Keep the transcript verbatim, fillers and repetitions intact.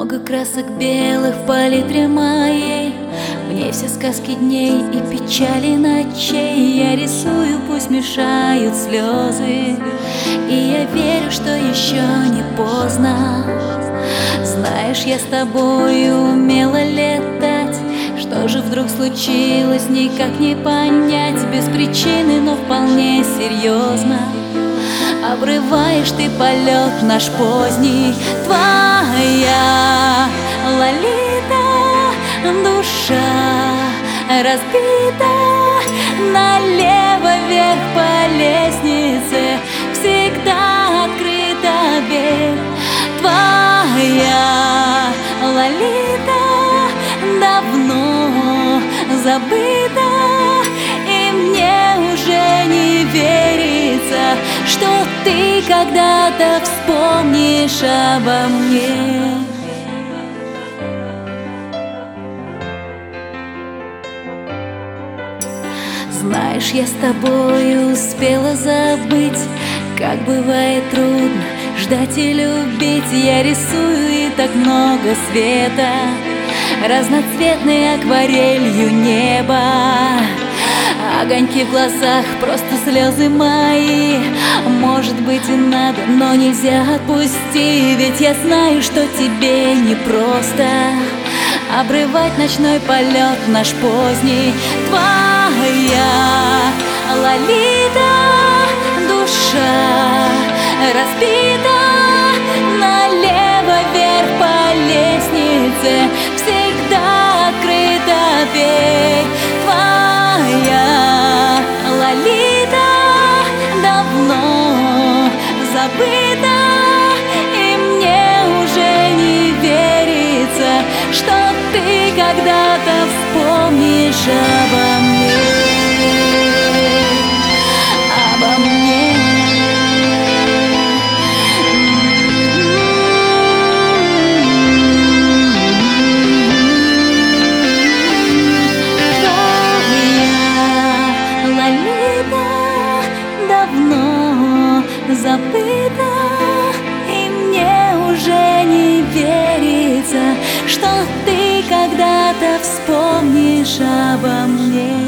Много красок белых в палитре моей, в ней все сказки дней и печали ночей. Я рисую, пусть мешают слезы, и я верю, что еще не поздно. Знаешь, я с тобой умела летать. Что же вдруг случилось, никак не понять. Без причины, но вполне серьезно обрываешь ты полет наш поздний. Твоя Лолита, душа разбита, налево вверх по лестнице всегда открыта дверь. Твоя Лолита давно забыта, и мне уже не верится, что ты когда-то вспомнишь обо мне. Знаешь, я с тобой успела забыть, как бывает трудно ждать и любить. Я рисую, и так много света, разноцветной акварелью неба. Огоньки в глазах, просто слезы мои. Может быть и надо, но нельзя отпусти. Ведь я знаю, что тебе непросто обрывать ночной полет наш поздний. Твоя Лолита, душа разбита, налево вверх по лестнице всегда открыта дверь. Твоя Лолита давно забыта, и мне уже не верится, что ты когда-то вспомнишь обо мне. Обо мне. Давно забыта, и мне уже не верится, что ты когда-то вспомнишь обо мне.